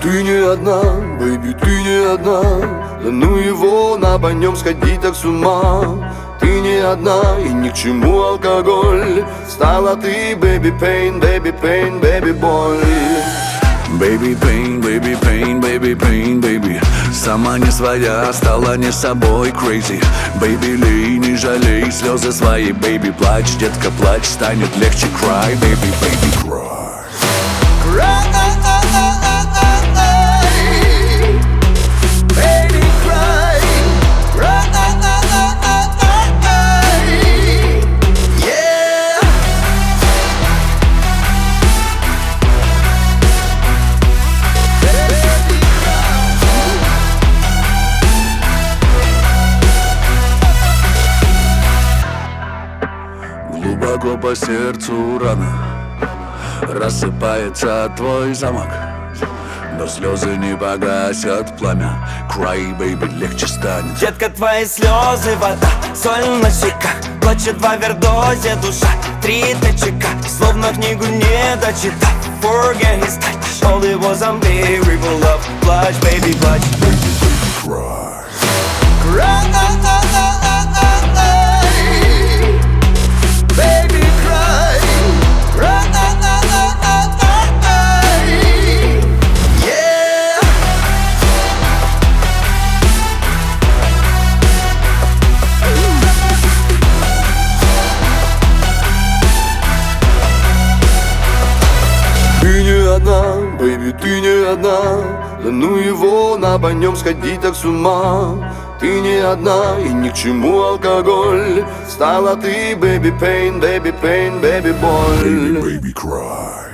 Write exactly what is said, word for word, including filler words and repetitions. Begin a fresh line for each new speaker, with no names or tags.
Ты не одна, бэйби, ты не одна. Да ну его, на по нем сходить так с ума. Ты не одна, и ни к чему алкоголь. Стала ты, baby pain, baby pain, baby боль.
Baby pain, baby pain, baby pain, baby. Сама не своя, стала не собой, crazy. Baby, лей, не жалей слезы свои, baby. Плачь, детка, плачь, станет легче, cry, baby, baby, cry. Глубоко по сердцу рана, рассыпается твой замок, но слезы не погасят пламя. Cry, baby, легче станет.
Детка, твои слезы, вода, соль на щеках. Плачет в овердозе душа, три тычка. Словно книгу не дочитав. Forget his touch. All it was unbearable love. Плачь, baby, плачь.
Baby, baby, cry.
Cry.
Ты не одна, бэйби, ты не одна. Да ну его, на по нем сходить так с ума. Ты не одна, и ни к чему алкоголь. Стала ты, baby pain, baby pain, baby боль.
Baby, baby, cry.